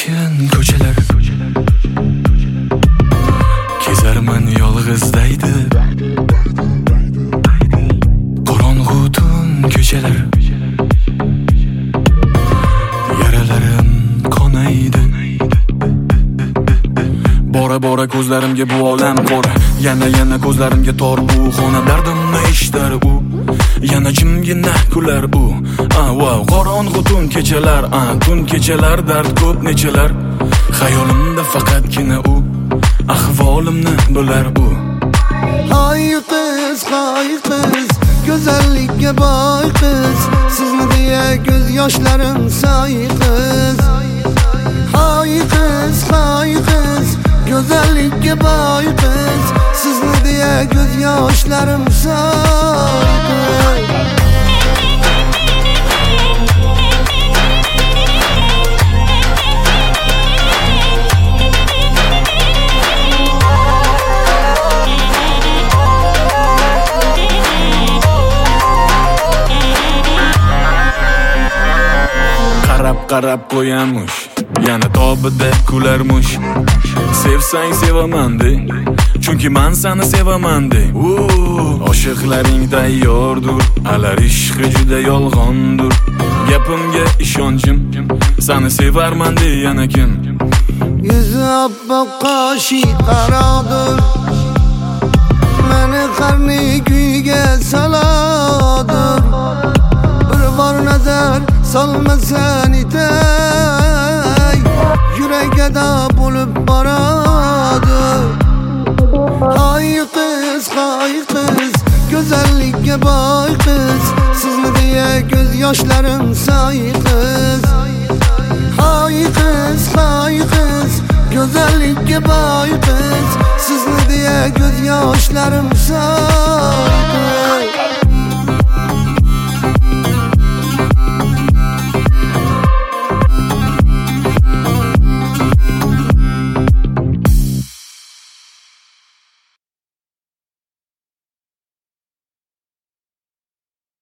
yashin ko'chalar, kezarman yolg'izdaydi qorong'u tun ko'chalar, yaralarim qonaydi. Bora ko'zlarimga bu olam qor, yana ko'zlarimga tor bu xona, dardimni eshitar u, yana jimgina kular u. Wow, qorong'u tun kechalar, dard ko'p nechalar, xayolimda faqatgina u, ahvolimni bilar u. Hay qiz, go'zallikka boy qiz, sizni deya ko'z yoshlarim soy qiz. Hay qiz, go'zallikka boy qiz, sizni deya ko'z yoshlarim soy qiz. Qarab qo'yamush, yana tobida kularmush. Sevsang sevaman de, chunki men seni sevaman de. Oshiqlaring tayyordur, alar ishqi juda yolg'ondur. Gapimga ishonchim, seni sevarman de yana kim? Yuzi oppoq qoshi qarodir, meni qarni kuyga saladir. Bir bor nazar solmasan itay, yuragida bo'lib boradi. Hay qiz, go'zallikka boy qiz, sizni deya ko'z yoshlarim soy qiz. Hay qiz, go'zallikka boy qiz, sizni deya ko'z yoshlarim soy.